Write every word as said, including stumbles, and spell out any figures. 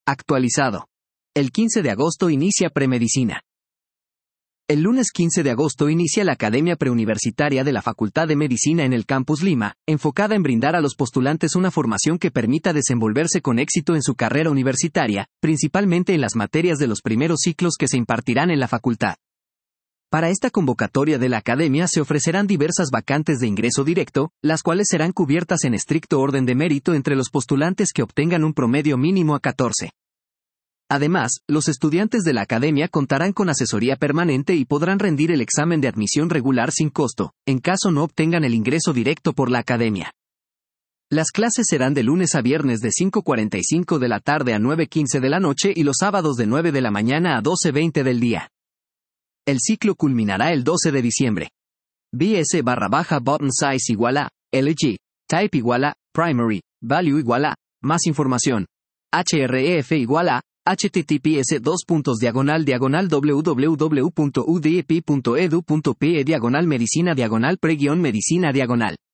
Actualizado. El quince de agosto inicia Premedicina. El lunes quince de agosto inicia la Academia Preuniversitaria de la Facultad de Medicina en el Campus Lima, enfocada en brindar a los postulantes una formación que permita desenvolverse con éxito en su carrera universitaria, principalmente en las materias de los primeros ciclos que se impartirán en la facultad. Para esta convocatoria de la Academia se ofrecerán diversas vacantes de ingreso directo, las cuales serán cubiertas en estricto orden de mérito entre los postulantes que obtengan un promedio mínimo a catorce. Además, los estudiantes de la Academia contarán con asesoría permanente y podrán rendir el examen de admisión regular sin costo, en caso no obtengan el ingreso directo por la Academia. Las clases serán de lunes a viernes de cinco cuarenta y cinco de la tarde a nueve quince de la noche y los sábados de nueve de la mañana a doce veinte del día. El ciclo culminará el doce de diciembre. B S barra baja button size igual a, L G, type igual a, primary, value igual a, más información, href igual a, https dos puntos diagonal diagonal www punto u d e p punto edu punto pe diagonal medicina diagonal pre guión medicina diagonal